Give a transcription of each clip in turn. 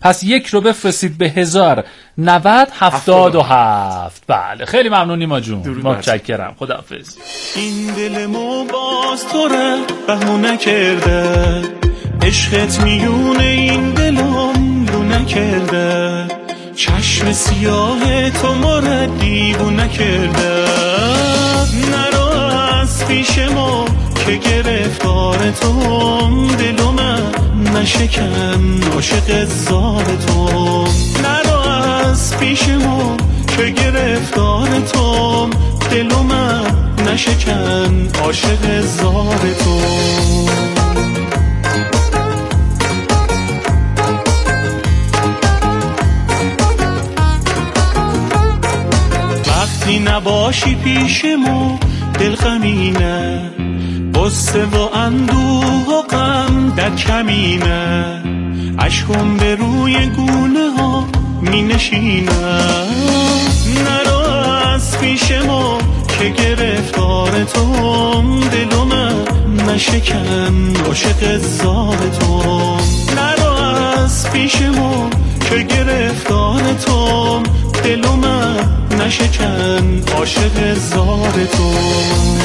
پس 1 رو بفرستید به 109077. بله خیلی ممنون نیما جون، متشکرم، خداحافظ. این دل مو باز تو را بهونه کرده، عشقت میونه این دلم رو نکرده، چشم سیاه تو مرا دیوونه کرده، نرو از پیش ما که گرفتار توم، دلو من نشکن عاشق زار توم، نرو از پیش ما که گرفتار توم، دلو من نشکن عاشق زار توم. وقتی نباشی پیشمو دل غمینه، غصه و اندوه و غم در کمینه، اشکم به روی گونه ها می نشینه، نرو از پیش ما که گرفتار توم، دلو من نشکن عاشق زار توم، نرو از پیش ما که گرفتار توم، دلو من نشکن عاشق زار توم.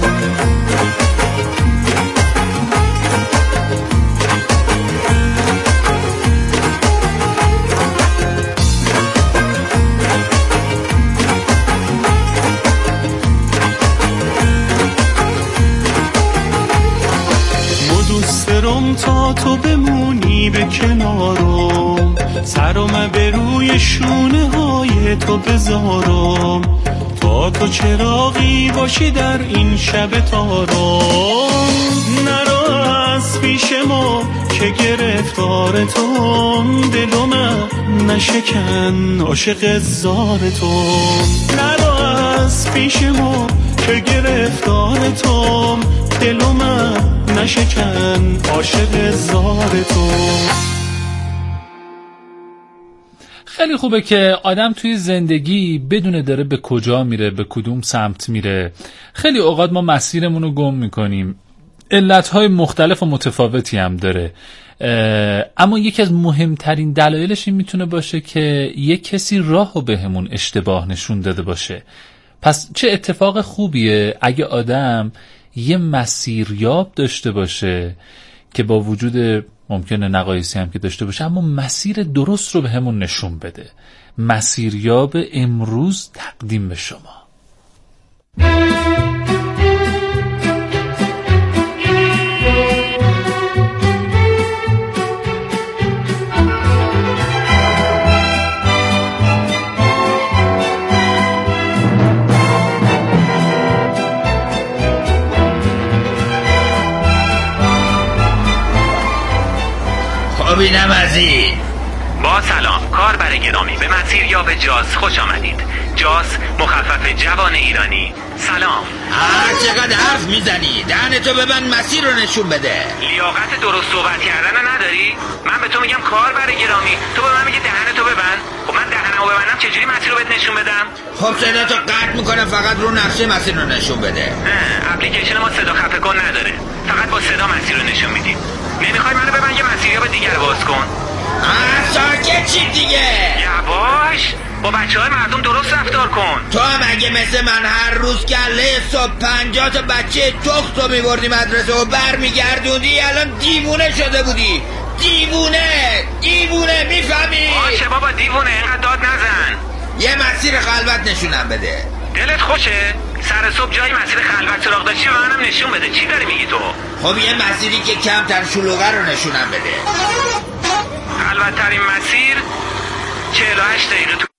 تا تو بمونی به کنارم، سرم به روی شونه های تو بذارم، تا تو چراغی باشی در این شب تارم، نرو از پیش ما که گرفتار توم، دلو من نشکن عاشق زار توم، نرو از پیش ما که گرفتار توم، دلو من نشکن عاشق زار توم. خیلی خوبه که آدم توی زندگی بدونه داره به کجا میره، به کدوم سمت میره. خیلی اوقات ما مسیرمون رو گم میکنیم، علتهای مختلف و متفاوتی هم داره، اما یکی از مهمترین دلایلش این میتونه باشه که یک کسی راهو بهمون اشتباه نشون داده باشه. پس چه اتفاق خوبیه اگه آدم یه مسیریاب داشته باشه که با وجود ممکنه نقایصی هم که داشته باشه اما مسیر درست رو به همون نشون بده. مسیریاب امروز تقدیم به شما. بینم از این با سلام، کاربر گرامی، به مسیریاب جاز خوش آمدید. جاز مخفف جوان ایرانی. سلام. چقدر حرف میزنی؟ دهنتو ببند، مسیر رو نشون بده. لیاقت درست صحبت کردن نداری؟ من به تو میگم کاربر گرامی، تو به من میگی دهنتو ببند. خب من دهنمو ببندم چجوری مسیر رو بهت نشون بدم؟ خب صداتو قطع میکنم، فقط رو نقشه مسیر رو نشون بده. اپلیکیشن ما صدا خفه کن نداره، فقط با صدا مسیر رو نشون میدیم. نمیخوای منو ببند یه مسیریاب دیگر باز کن؟ ساکت چی دیگه؟ یواش، با بچه‌های مردم درست رفتار کن. تو هم اگه مثل من هر روز کله صبح 50 تا بچه تختو میبردی مدرسه و برمیگردوندی، الان دیوونه شده بودی. دیوونه میفهمی؟ باشه بابا دیوونه، اینقدر داد نزن. یه مسیر خلوت نشونم بده. دلت خوشه؟ سر صبح جایی مسیر خلوت سراغ داشتی به منم نشون بده. چی داری میگی تو؟ خب یه مسیری که کمتر شلوغه رو نشونم بده. خلوت‌ترین مسیر 48 دقیقه تو.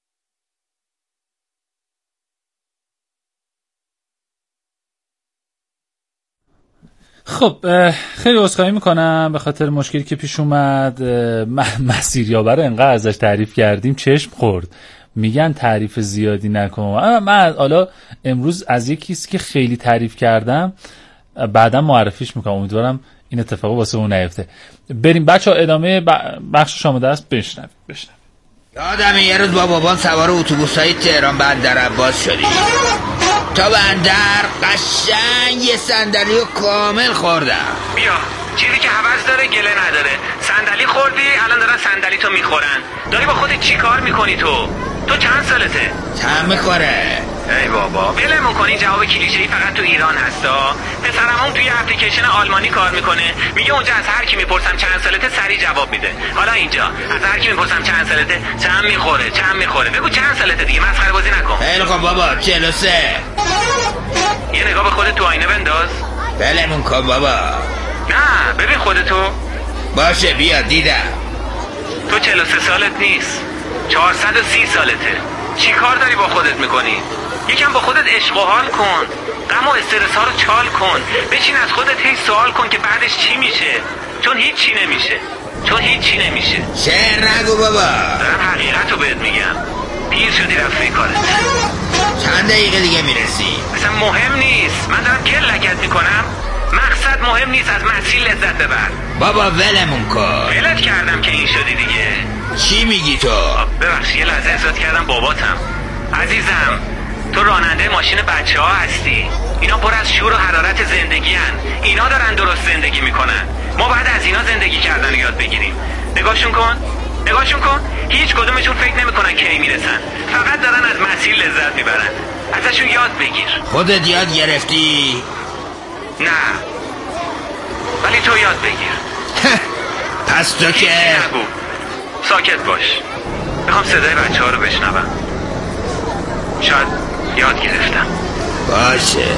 خب خیلی عذرخواهی میکنم به خاطر مشکلی که پیش اومد. مسیریابه رو انقدر ازش تعریف کردیم چشم خورد. میگن تعریف زیادی نکن. من حالا امروز از یکیست که خیلی تعریف کردم بعدا معرفیش میکنم، امیدوارم این اتفاق واسه اون نیفته. بریم بچه‌ها ادامه بخشش آماده است، بشنوید. یادم یه روز با بابان سوار اتوبوسای تهران بندر عباس شدیم. تا بندر قشنگ یه صندلی رو کامل خوردم. بیا چیزی که هوس داره گله نداره. صندلی خوردی الان دارن صندلی تو میخورن. داری با خودت چی کار میکنی تو چند سالته؟ چند میخوره؟ ای بابا ولمون کن. این جواب کلیشه‌ای فقط تو ایران هستا. پسرمون توی اپلیکیشن آلمانی کار میکنه، میگه اونجا از هر کی میپرسم چند سالته سریع جواب میده. حالا اینجا از هر کی میپرسم چند سالته چند میخوره. بگو چند سالته دیگه، مسخره بازی نکن. خیلی خب بابا 43. یه نگاه به خودت تو آینه بنداز. ولمون کن بابا. نه ببین خودتو. باشه بیا دیدم. تو 43 سالت نیست، 430 سالته. چی کار داری با خودت میکنی؟ یکم با خودت عشق و حال کن، غم و استرس ها رو چال کن، بچین از خودت هی سوال کن که بعدش چی میشه. چون هیچی نمیشه. شعر نگو بابا. دارم حقیقت رو بهت میگم. پیر شدی رفته کارت. چند دقیقه دیگه میرسی؟ اصلا مهم نیست، من دارم کلکت میکنم. مقصد مهم نیست، از مسیر لذت ببر. بابا ولمون کن. ولت کردم که این شدی دیگه. چی میگی تو؟ ببخشید یه لحظه احساس کردم باباتم. عزیزم تو راننده ماشین بچه ها هستی. اینا پر از شور و حرارت زندگی هن. اینا دارن درست زندگی میکنن. ما باید از اینا زندگی کردن رو یاد بگیریم. نگاهشون کن. هیچ کدومشون فکر نمیکنن کی میرسن، فقط دارن از مسیر لذت میبرن. ازشون یاد بگیر. خودت یاد گرفتی؟ نه ولی تو یاد بگیر. پس تو که نگو، ساکت باش. میخوام صدای بچه ها رو بشنوم. شاید یاد گرفتم. باشه.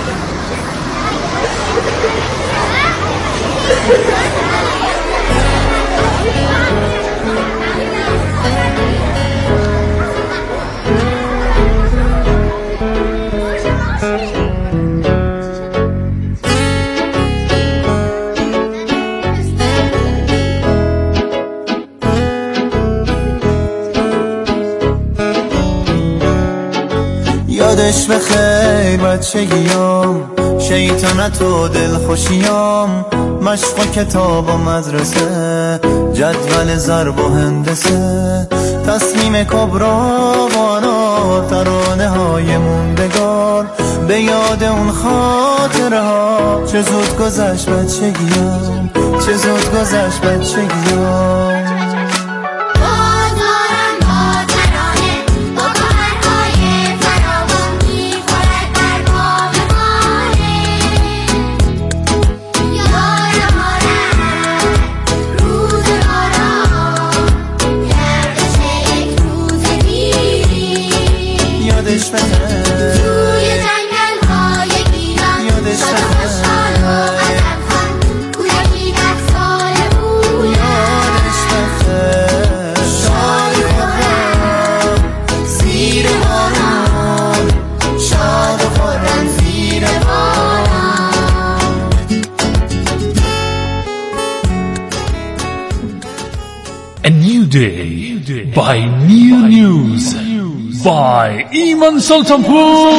یادش بخیر بچگیام، شیطنت و دلخوشیام، مشق و کتاب و مدرسه، جدول ضرب و هندسه، تصمیم کبرا و انار، ترانه های موندگار، به یاد اون خاطره ها. چه زود گذشت بچگیام، چه زود گذشت بچگیام. A new day by new news by ایمان سلطانپور.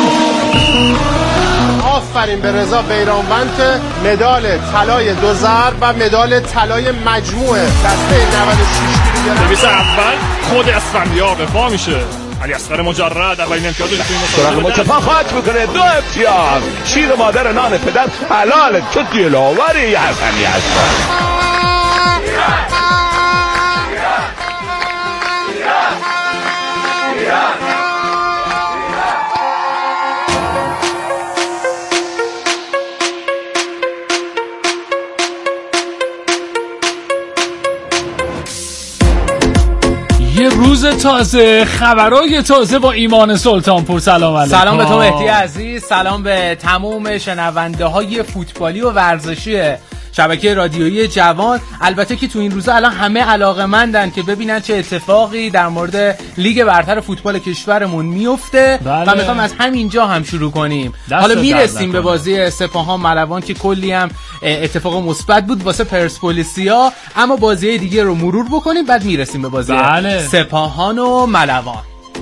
آفرین به رضا بیرانوند که مدال طلای 2 ضرب و مدال طلای مجموعه دسته 96 کیلوگرم. نویس اول خود اسفندیار به پا میشه. علی اصغر مجرد اولین امتیازش تو این مسابقه متفاوت میکنه. 2 امتیاز. شیر مادر نان پدر حلاله. تو دلاوری حسنی هستن. یه روز تازه، خبرای تازه با ایمان سلطانپور. سلام علیکم. سلام به تو مهدی عزیز، سلام به تمام شنونده های فوتبالی و ورزشی شبکه رادیویی جوان. البته که تو این روزا الان همه علاقه‌مندن که ببینن چه اتفاقی در مورد لیگ برتر فوتبال کشورمون میفته. بله. و میخوام از همینجا هم شروع کنیم. حالا میرسیم به بازی سپاهان ملوان که کلی هم اتفاق مثبت بود واسه پرسپولیسیا، اما بازی دیگه رو مرور بکنیم بعد میرسیم به بازی بله. سپاهان و ملوان.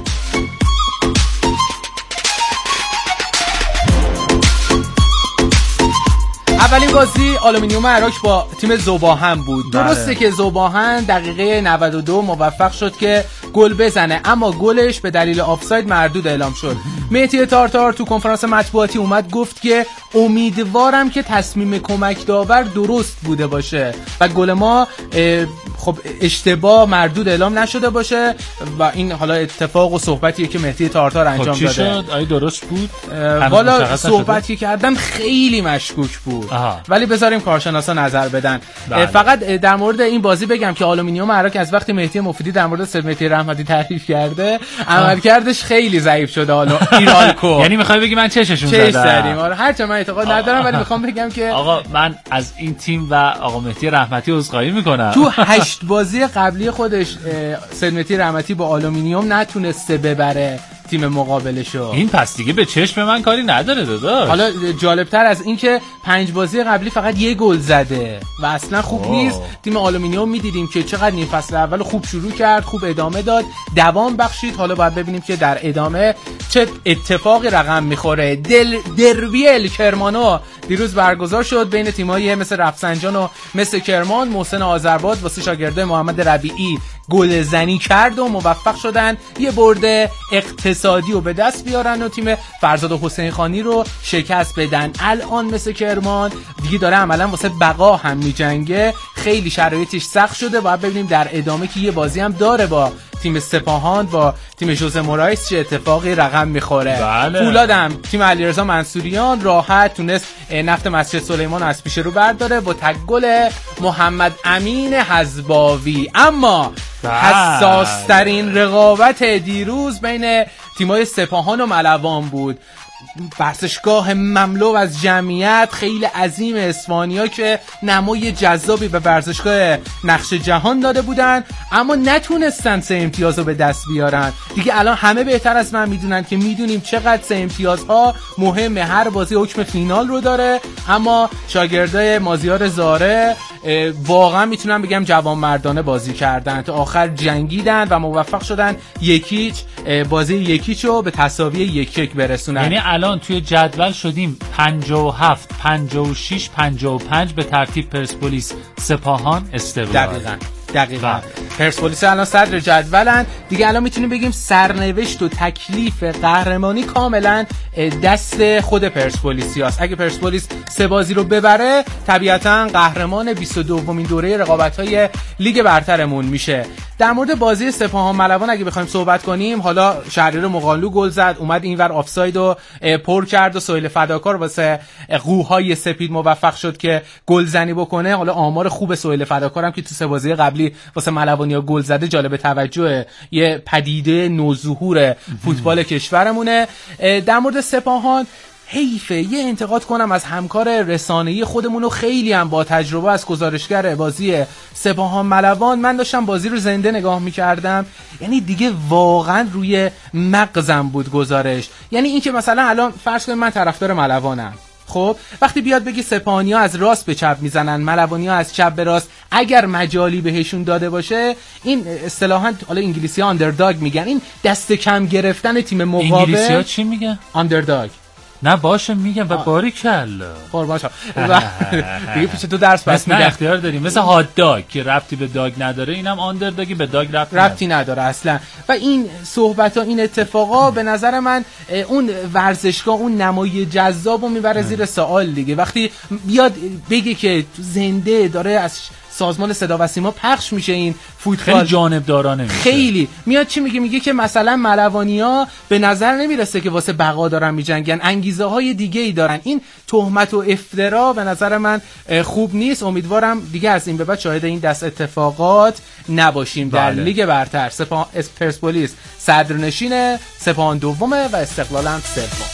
اولین بازی آلومینیوم عراق با تیم ذوباهن بود. درسته که ذوباهن دقیقه 92 موفق شد که گل بزنه، اما گلش به دلیل آفساید مردود اعلام شد. مهدی تارتار تو کنفرانس مطبوعاتی اومد گفت که امیدوارم که تصمیم کمک داور درست بوده باشه و گل ما خب اشتباه مردود اعلام نشده باشه و این حالا اتفاق و صحبتیه که مهدی تارتار انجام داده. چی شد؟ آیا درست بود؟ والا صحبتی کردن خیلی مشکوک بود. ولی بذاریم کارشناسا نظر بدن. فقط در مورد این بازی بگم که آلومینیوم عراق از وقتی مهدی مفیدی در مورد سید مهدی رحمتی تعریف کرده عملکردش خیلی ضعیف شده. حالا ایرالکو یعنی میخوای بگی من چششون زدم؟ آره هرچند من اعتقاد ندارم ولی میخوام بگم که آقا من از این تیم و آقا مهدی رحمتی عذرخواهی میکنم. تو 8 بازی قبلی خودش سید مهدی رحمتی با آلومینیوم نتونسته ببره تیم مقابلشو. این پس دیگه به چشم من کاری نداره داداش. حالا جالبتر از این که 5 بازی قبلی فقط 1 گل زده و اصلا خوب نیست. تیم آلومینیوم میدیدیم که چقدر نیم فصل اول خوب شروع کرد، خوب ادامه داد، دوام بخشید. حالا باید ببینیم که در ادامه چه اتفاقی رقم میخوره. دربی الکرمانو دیروز برگزار شد بین تیمایی مثل رفسنجان و مثل کرمان. محسن آذرباد واسه شاگرده محمد ربیعی گل زنی کرد و موفق شدن یه برد اقتصادی رو به دست بیارن و تیم فرزاد حسین خانی رو شکست بدن. الان مثل کرمان دیگه داره عملا واسه بقا هم میجنگه، خیلی شرایطش سخت شده. باید ببینیم در ادامه که یه بازی هم داره با تیم سپاهان، با تیم ژوزه مورایس چه اتفاقی رقم میخوره. فولادم تیم علیرضا منصوریان راحت تونست نفت مسجد سلیمان از پیش رو برداره با تک گل محمد امین حزباوی. اما حساس ترین رقابت دیروز بین تیمای سپاهان و ملوان بود. ورزشگاه مملو از جمعیت خیلی عظیم اسپانیا که نمای جذابی به ورزشگاه نقش جهان داده بودن اما نتونستن 3 امتیاز رو به دست بیارن. دیگه الان همه بهتر از من میدونن که میدونیم چقدر 3 امتیازها مهمه. هر بازی حکم فینال رو داره اما شاگردای مازیار زاره واقعا میتونم بگم جوانمردانه بازی کردن، تا آخر جنگیدن و موفق شدن 1-0 بازی 1-0 رو به تساوی 1-1 برسونن. یعنی الان توی جدول شدیم 57 56 55 به ترتیب پرسپولیس، سپاهان، استقلال. دقیقاً. پرسپولیس الان صدر جدولن دیگه. الان میتونیم بگیم سرنوشت و تکلیف قهرمانی کاملا دست خود پرسپولیسیاست. اگه پرسپولیس 3 بازی رو ببره طبیعتاً قهرمان 22مین دوره رقابت‌های لیگ برترمون میشه. در مورد بازی سپاهان ملوان اگه بخوایم صحبت کنیم، حالا شهریار مقالو گل زد، اومد اینور آفساید رو پر کرد و سهیل فداکار واسه قوهای سپید موفق شد که گلزنی بکنه. حالا آمار خوب سهیل فداکار هم که تو 3 بازی قبلی واسه ملوانیا گل زده جالب توجه، یه پدیده نوظهور فوتبال کشورمونه. در مورد سپاهان حیفه یه انتقاد کنم از همکار رسانه‌ای خودمونو، خیلی هم با تجربه از گزارشگر بازی سپاهان ملوان. من داشتم بازی رو زنده نگاه می‌کردم، یعنی دیگه واقعا روی مغزم بود گزارش. یعنی این که مثلا الان فرض کنیم من طرفدار ملوانم، خب وقتی بیاد بگی سپاهانی‌ها از راست به چپ میزنن، ملوانی‌ها از چپ به راست، اگر مجالی بهشون داده باشه، این اصطلاحاً حالا انگلیسی‌ها آندرداگ میگن، این دست کم گرفتن تیم مقابل. انگلیسی‌ها چی میگن؟ آندرداگ. نه باشه میگم و باریکلا قربان شم. دیگه پیش تو درس بس میگم اختیار داریم، مثل هات داگ که ربطی به داگ نداره، اینم آندرداگی به داگ ربطی نداره اصلا. و این صحبت ها، این اتفاقا به نظر من اون ورزشگاه، اون نمای جذابو میبره زیر سوال دیگه. وقتی بیاد بگه که زنده داره از سازمان صدا و سیما پخش میشه این فوتبال، خیلی جانبدارانه میشه. خیلی میاد چی میگه که مثلا ملوانیا به نظر نمیرسه که واسه بقا دارن میجنگن، انگیزه های دیگه ای دارن. این تهمت و افترا به نظر من خوب نیست. امیدوارم دیگه از این به بعد شاهد این دست اتفاقات نباشیم. در لیگ برتر پرسپولیس صدرنشینه، سپاهان دومه و استقلال هم سوم.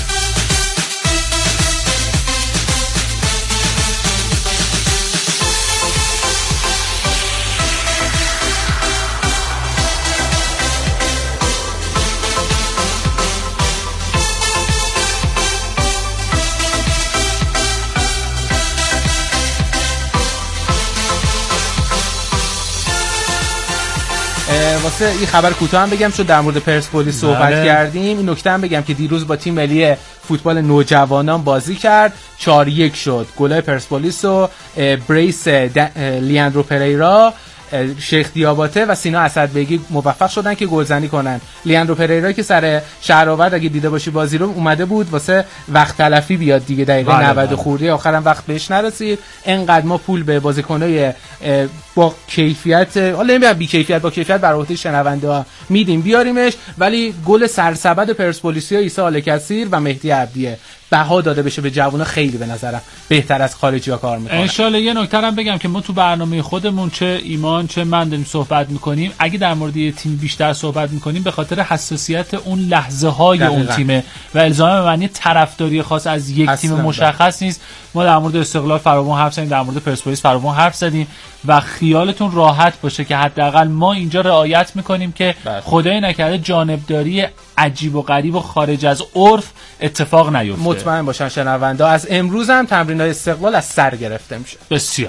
واسه این خبر کوتاه هم بگم، چون در مورد پرسپولیس صحبت کردیم، این نکته هم بگم که دیروز با تیم ملی فوتبال نوجوانان بازی کرد، 4-1 شد. گلای پرسپولیس و بریس لیاندرو پریرا شیخ دیاباته و سینا اسدبگی موفق شدن که گلزنی کنن. لیاندرو پریرا که سر شهرآورد اگه دیده باشی بازی رو اومده بود واسه وقت تلفی بیاد دیگه، دقیقه 90 خورده آخرام وقت بهش نرسید. انقدر ما پول به بازیکنای با کیفیت، حالا نمیگم بی کیفیت، با کیفیت برای عهده شنونده‌ها میدیم بیاریمش، ولی گل سرسبد پرسپولیسیا عیسی آل‌کثیر و مهدی عبدیه بها داده بشه به جوونا، خیلی به نظرم بهتر از خارجی‌ها کار میکنن. ان شاءالله. یه نکته هم بگم که ما تو برنامه خودمون چه ایمان چه من داریم صحبت میکنیم، اگه در مورد یه تیم بیشتر صحبت میکنیم به خاطر حساسیت اون لحظه های اون تیمه و الزاما به معنی طرفداری خاص از یک تیم مشخص نیست. ما در مورد استقلال فراوان حرف زدیم، در مورد پرسپولیس فراوان حرف زدیم و خیالتون راحت باشه که حداقل ما اینجا رعایت میکنیم که خدای نکرده جانبداری عجیب و غریب و خارج از عرف اتفاق نیفته. مطمئن باشن شنوندا از امروز هم تمرین‌های استقلال از سر گرفته میشه. بسیار.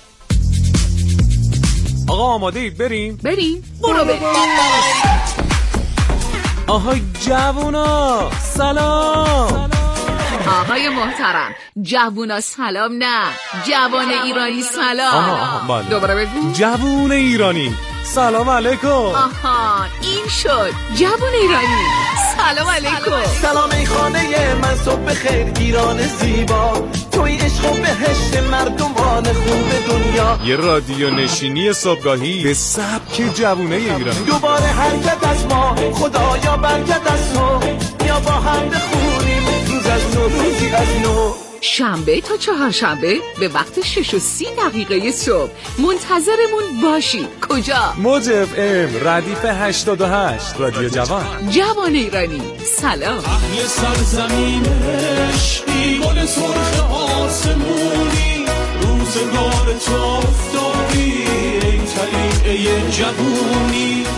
آقا آماده اید بریم؟ برو بریم. آهای جوونا سلام. آقای محترم، جوونا سلام نه، جوان ایرانی سلام. دوباره بگو. جوون ایرانی سلام علیکم. آها این شد جوون ایرانی سلام علیکم. سلام ای خانه من صبح بخیر ایران زیبا، توی عشق و بهشت مردمان خوب دنیا. یه رادیو نشینی صبحگاهی به سبک جوونه ایرانی. دوباره حرکت از ما خدایا برکت از تو، یا با هم بخونیم روز از نو روزی از نو. شنبه تا چهارشنبه به وقت 6:30 صبح منتظرمون باشید. کجا؟ موج اف ام ردیف 88 رادیو جوان. جوان ایرانی سلام. اهل سرزمینش گل سرخ آسمونی، روزگار تو افتادی ای طلیعه جوونی.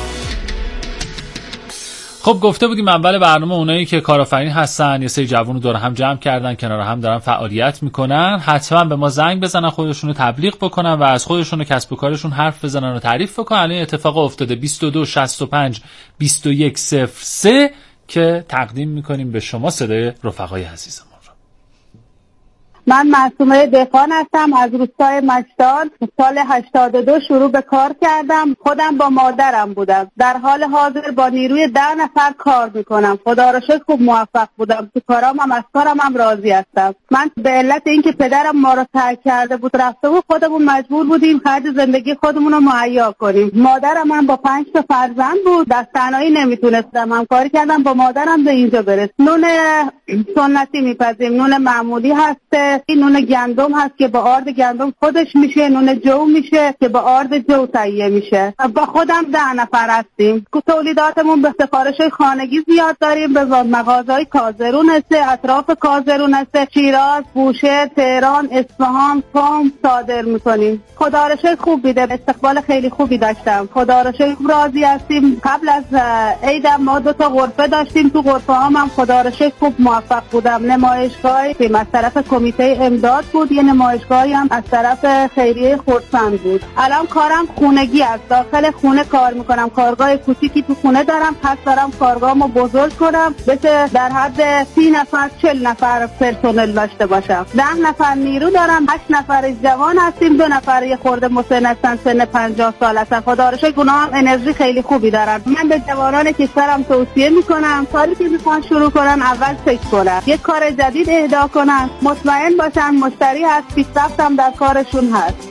خب گفته بودیم اول برنامه اونایی که کارآفرین هستن یه سری جوونو دور هم جمع کردن، کنار هم دارن فعالیت میکنن، حتما به ما زنگ بزنن، خودشونو تبلیغ بکنن و از خودشون و کسب و کارشون حرف بزنن و تعریف بکنن. الان اتفاق افتاده 22 65 21 03 که تقدیم میکنیم به شما صدای رفقای عزیزم. من معصومه دهقان هستم از روستای مشتاد. سال 82 شروع به کار کردم. خودم با مادرم بودم. در حال حاضر با نیروی 10 نفر کار میکنم. خدا را شکر خوب موفق بودم. تو کارام هم از کارم هم راضی هستم. من به علت اینکه پدرم ما را ترک کرده بود رفته بود، خودمون مجبور بودیم خرج زندگی خودمون رو مهیا کنیم. مادرم هم با 5 تا فرزند بود، دست تنهایی نمیتونستم. همکاری کردم با مادرم به اینجا برسیم. نون سنتی میپزیم، نون معمولی هست، این نون گندم هست که با آرد گندم خودش میشه، نون جو میشه که با آرد جو تهیه میشه. با خودم 10 نفر هستیم. تولیداتمون به سفارش خانگی زیاد داریم، به مغازهای کازرون هست، اطراف کازرون هست، شیراز، بوشهر، تهران، اصفهان، قم صادر میکنیم. خدا را شکر خوب بیده، استقبال خیلی خوبی داشتم. خدا را شکر راضی هستیم. قبل از عید ما 2 تا غرفه داشتیم، تو غرفه هم خدا را شکر خوب موفق بودم. نمایشگاهی که از طرف کمیته امداد بود، یه نمایشگاهی هم از طرف خیریه خرسند بود. الان کارم خونگی است، داخل خونه کار میکنم. کارگاه کوچیکی تو خونه دارم، پس دارم کارگاهمو بزرگ کنم، بشه در حد 30 نفر 40 نفر پرسنل داشته باشم. 10 نفر نیرو دارم، 8 نفر جوان هستیم، 2 نفر یه خورده مسن هستن، سن 50 سال هستن. خدا رو شکر اونا هم انرژی خیلی خوبی دارن. من به جوانان کشورم توصیه میکنم کاری که میخوان شروع کنن اول فکر کنن، یه کار جدید اهدا کنن، مطمئن باشن مشتری هست، پیشرفت هم در کارشون هست.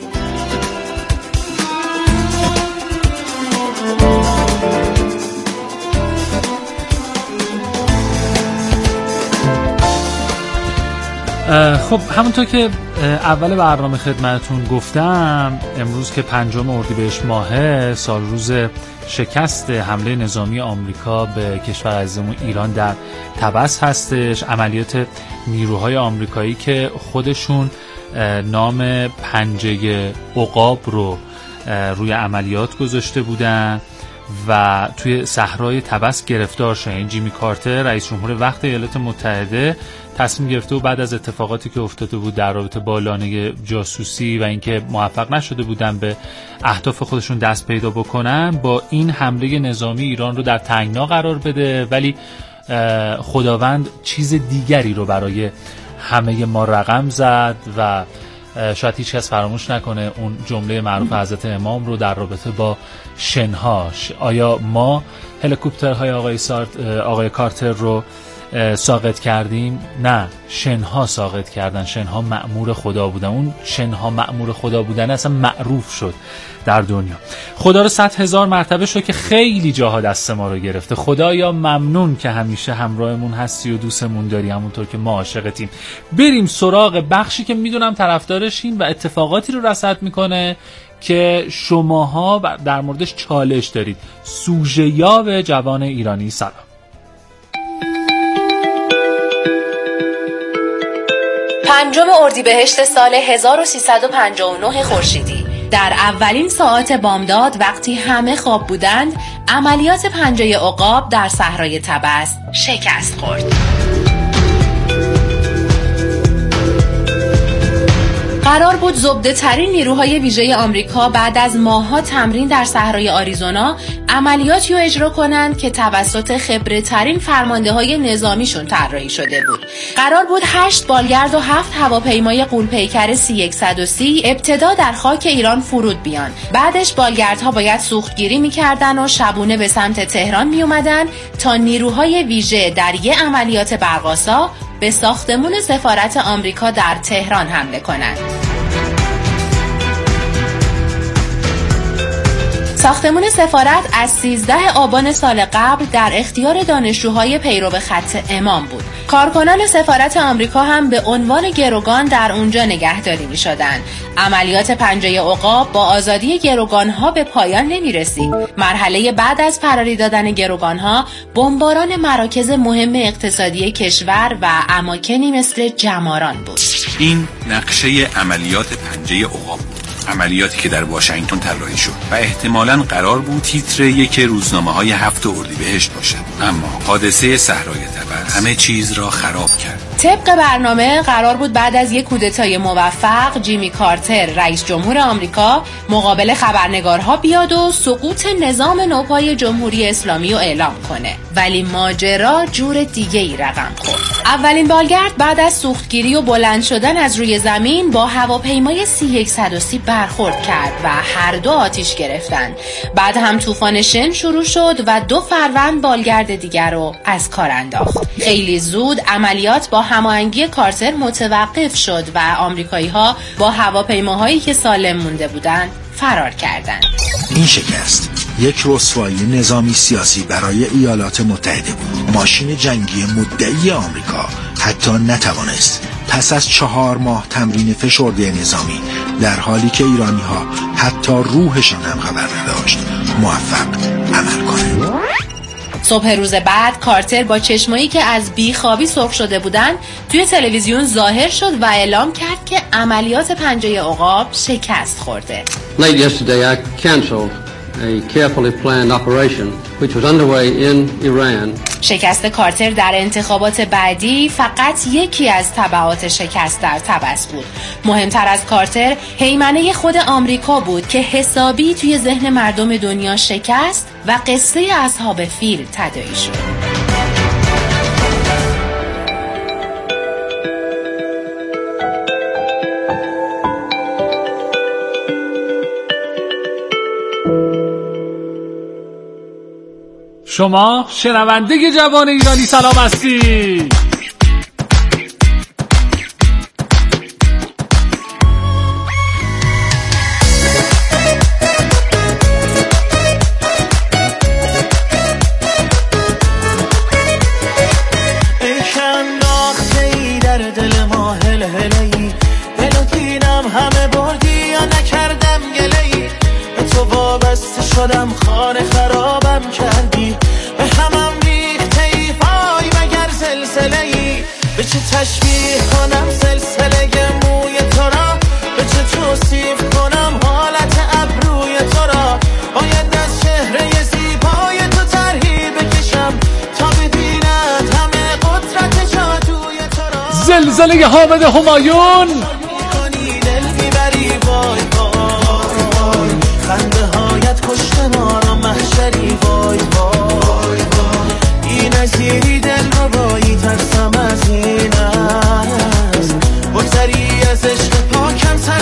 خب همونطور که اول برنامه خدمتون گفتم، امروز که 5 اردیبهشت ماه، سال روز شکست حمله نظامی آمریکا به کشور عزیزمون ایران در طبس هستش. عملیات نیروهای آمریکایی که خودشون نام پنجه عقاب رو روی عملیات گذاشته بودن و توی صحرای طبس گرفتار شدن. جیمی کارتر رئیس جمهور وقت ایالات متحده تصمیم گرفته و بعد از اتفاقاتی که افتاده بود در رابطه با لانه جاسوسی و اینکه موفق نشده بودن به اهداف خودشون دست پیدا بکنن، با این حمله نظامی ایران رو در تنگنا قرار بده، ولی خداوند چیز دیگری رو برای همه ما رقم زد و شاید هیچ کس فراموش نکنه اون جمله معروف حضرت امام رو در رابطه با شنها. آیا ما هلیکوپترهای آقای کارتر رو ساقط کردیم؟ نه، شنها ساقط کردن. شنها مأمور خدا بودن. اون شنها مأمور خدا بودن اصلا معروف شد در دنیا. خدا رو 100,000 مرتبه شد که خیلی جاها دست ما رو گرفته. خدایا ممنون که همیشه همراهمون هستی و دوستمون داری همونطور که ما عاشقتیم. بریم سراغ بخشی که میدونم طرفدارشین و اتفاقاتی رو رصد میکنه که شماها در موردش چالش دارید. سوژه یاب جوان ایرانی. سلام. 5 اردیبهشت سال 1359 خورشیدی، در اولین ساعات بامداد وقتی همه خواب بودند، عملیات پنجه عقاب در صحرای طبس شکست خورد. قرار بود زبده ترین نیروهای ویژه آمریکا بعد از ماه‌ها تمرین در صحرای آریزونا عملیاتی رو اجرا کنند که توسط خبره ترین فرمانده‌های نظامیشون طراحی شده بود. قرار بود 8 بالگرد و 7 هواپیمای غول‌پیکر C-130 ابتدا در خاک ایران فرود بیان. بعدش بالگردها باید سوختگیری می‌کردن و شبونه به سمت تهران می‌اومدن تا نیروهای ویژه در یک عملیات برق‌آسا به ساختمون سفارت آمریکا در تهران حمله کنند. ساختمون سفارت از 13 آبان سال قبل در اختیار دانشجوهای پیرو خط امام بود. کارکنان سفارت آمریکا هم به عنوان گروگان در اونجا نگهداری می شدن. عملیات پنجه عقاب با آزادی گروگانها به پایان نمی رسید. مرحله بعد از فراری دادن گروگانها بمباران مراکز مهم اقتصادی کشور و اماکنی مثل جماران بود. این نقشه عملیات پنجه عقاب بود. عملیاتی که در واشنگتن طراحی شد و احتمالاً قرار بود تیتر یک روزنامه‌های 7 اردیبهشت باشد، اما حادثه صحرای طبس همه چیز را خراب کرد. طبق برنامه قرار بود بعد از یک کودتای موفق جیمی کارتر رئیس جمهور آمریکا مقابل خبرنگارها بیاد و سقوط نظام نوپای جمهوری اسلامی رو اعلام کنه، ولی ماجرا جور دیگه‌ای رقم خورد. اولین بالگرد بعد از سوختگیری و بلند شدن از روی زمین با هواپیمای C-130 برخورد کرد و هر دو آتیش گرفتند. بعد هم طوفان شن شروع شد و 2 فروند بالگرد دیگر رو از کار انداخت. خیلی زود عملیات با هماهنگی کارتر متوقف شد و آمریکایی‌ها با هواپیماهایی که سالم مونده بودند فرار کردند. این شکست یک رسوایی نظامی سیاسی برای ایالات متحده بود. ماشین جنگی مدعی آمریکا حتی نتوانست پس از 4 ماه تمرین فشرده نظامی، در حالی که ایرانی‌ها حتی روحشان هم خبر نداشت، موفق عمل کنند. صبح روز بعد کارتر با چشمایی که از بیخوابی سرخ شده بودند توی تلویزیون ظاهر شد و اعلام کرد که عملیات پنجه عقاب شکست خورده. Late yesterday I canceled a carefully planned operation which was underway in Iran. شکست کارتر در انتخابات بعدی فقط یکی از تبعات شکست در طبس بود. مهمتر از کارتر هیمنه خود آمریکا بود که حسابی توی ذهن مردم دنیا شکست و قصه اصحاب فیل تداعی شد. شما شنونده جوان ایرانی سلام هستی. شدم خانه خرابم کردی، به همم ریخته ای پای مگر سلسله ای، به چه تشبیه کنم سلسله موی تو را، به چه توصیف کنم حالت ابروی تو را، باید از چهره زیبای تو طرحی بکشم تا ببیند همه قدرت جادوی تو را. زلزله حامد همایون کنی دل میبری وای وای، خنده هایت کشته ما را محشری وای وای، این نظیری دل رو بایی ترسم از این است، بگذری از عشق پاکم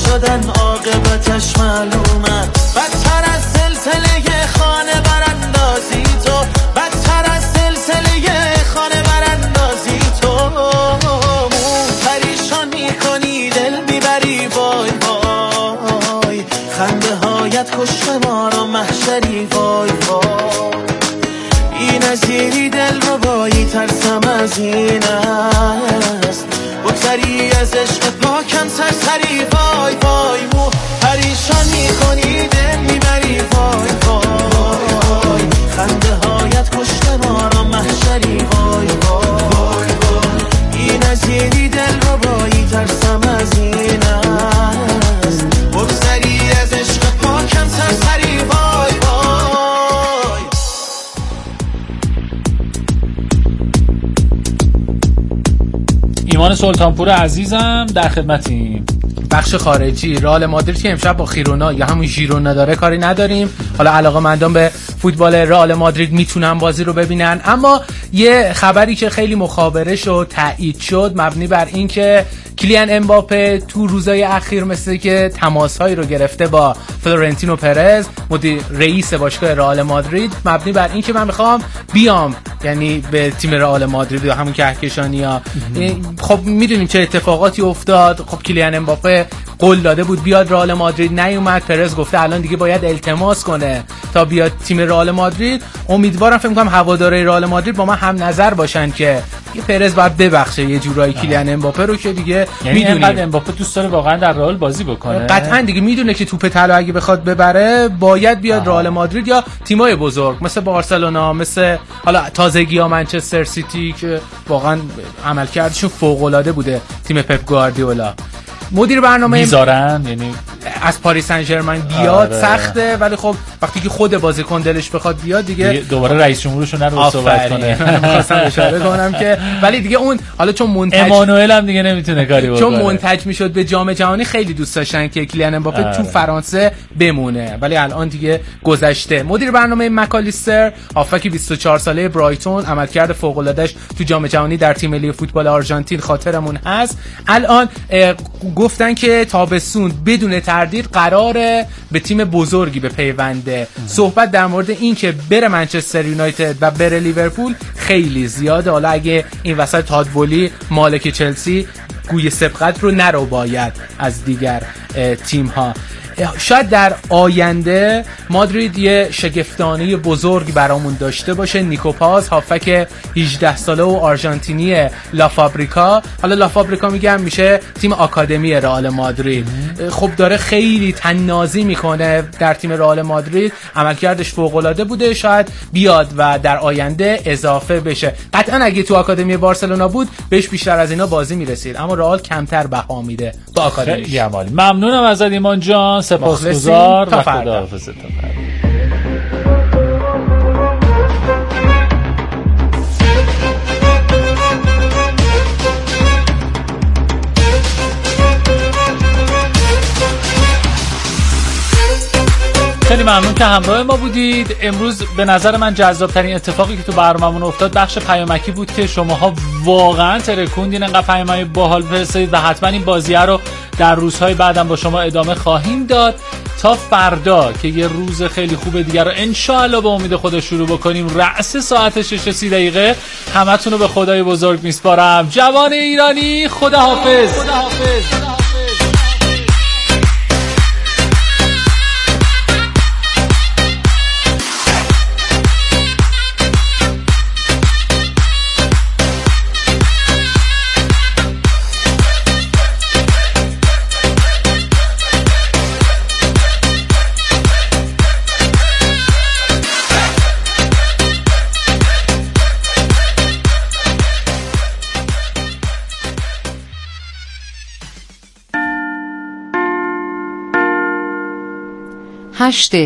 شدن عاقبتش معلومه، بدتر از سلسله خانه براندازی تو، بدتر از سلسله خانه براندازی تو. پریشان میکنی دل میبری وای وای، خنده هایت کشت ما را محشری وای وای. این از یه دل ربایی ترسم از این است، بگذری از عشق پاکم سرسری وای وای. مو پریشان میکنی دل میبری وای وای، خنده هایت کشت ما را محشری وای وای. این از یه دل ربایی ترسم از این است، بگذری از عشق پاکم سرسری وای وای. ایمان سلطانپور عزیزم در خدمتیم. بخش خارجی رئال مادرید که امشب با خیرونا یا همون ژیرونا داره کاری نداریم. حالا علاقه‌مندان به فوتبال رئال مادرید میتونن بازی رو ببینن، اما یه خبری که خیلی مخابره شد تایید شد مبنی بر این که کیلیان امباپه تو روزهای اخیر مثل که تماس‌هایی رو گرفته با فلورنتینو پرز مدیر رئیس باشگاه رئال مادرید، مبنی بر این که من میخوام بیام یعنی به تیم رئال مادرید یا همون کهکشانی‌ها. خب میدونیم چه اتفاقاتی افتاد. خب کیلیان امباپه قول داده بود بیاد رئال مادرید، نیومد. پرز گفته الان دیگه باید التماس کنه تا بیاد تیم رئال مادرید. امیدوارم فکر کنم هوادارهای رئال مادرید با من هم نظر باشن که یه پرز باید ببخشه یه جورایی کیلیان امباپه رو که دیگه یعنی اینقدر امباپه دوست داره واقعا در رئال بازی بکنه. قطعا دیگه میدونه که توپ طلا اگه بخواد ببره باید بیاد رئال مادرید یا تیمای بزرگ مثل بارسلونا، مثل حالا تازگی‌ها منچستر سیتی که واقعا عملکردشون فوق‌العاده بوده، تیم پپ گواردیولا. مدیر برنامه میذارن یعنی از پاریس سن ژرمن بیاد سخته، ولی خب وقتی که خود بازیکن دلش بخواد بیاد دیگه دوباره رئیس جمهورشو نرو صحبت کنه. می‌خواستم اشاره کنم که ولی دیگه اون حالا چون منتج امانوئل هم دیگه نمیتونه کاری بکنه، چون منتج میشد به جام جهانی خیلی دوست داشتن که کیلیان امباپه تو فرانسه بمونه، ولی الان دیگه گذشته. مدیر برنامه مکالیستر هافک 24 ساله برایتون عملکرد فوق‌العاده‌اش تو جام جهانی در تیم ملی فوتبال آرژانتین خاطرمون هست. الان گفتن که تابستون بدون تردید قراره به تیم بزرگی بپیونده. صحبت در مورد این که بره منچستر یونایتد و بره لیورپول خیلی زیاده. حالا اگه این وسط تادبولی مالک چلسی گوی سبقت رو نرو باید از دیگر تیم ها. شاید در آینده مادرید یه شگفتانه بزرگ برامون داشته باشه. نیکو پاز هافک 18 ساله و آرژانتینی لافابریکا، حالا لافابریکا میگم میشه تیم آکادمی رئال مادرید. خب داره خیلی تنازی میکنه در تیم رئال مادرید، عملکردش فوق العاده بوده، شاید بیاد و در آینده اضافه بشه. قطعا اگه تو آکادمی بارسلونا بود بهش بیشتر از اینا بازی میرسید، اما رئال کمتر بها میده با آکادمی. خیلی عالی. ممنونم ازت ایمان جان، سپاسگزار و خداحافظ. تا فردا. خیلی ممنون که همراه ما بودید. امروز به نظر من جذابترین اتفاقی که تو برنامه‌مون افتاد بخش پیامکی بود که شماها واقعا ترکوندین، انقدر پیامای باحال فرستادید و حتما این بازیه رو در روزهای بعدم با شما ادامه خواهیم داد تا فردا که یه روز خیلی خوب دیگر رو انشاءالله به امید خدا شروع بکنیم. رأس ساعت 6:30 همتون رو به خدای بزرگ میسپارم. جوان ایرانی خداحافظ. هشت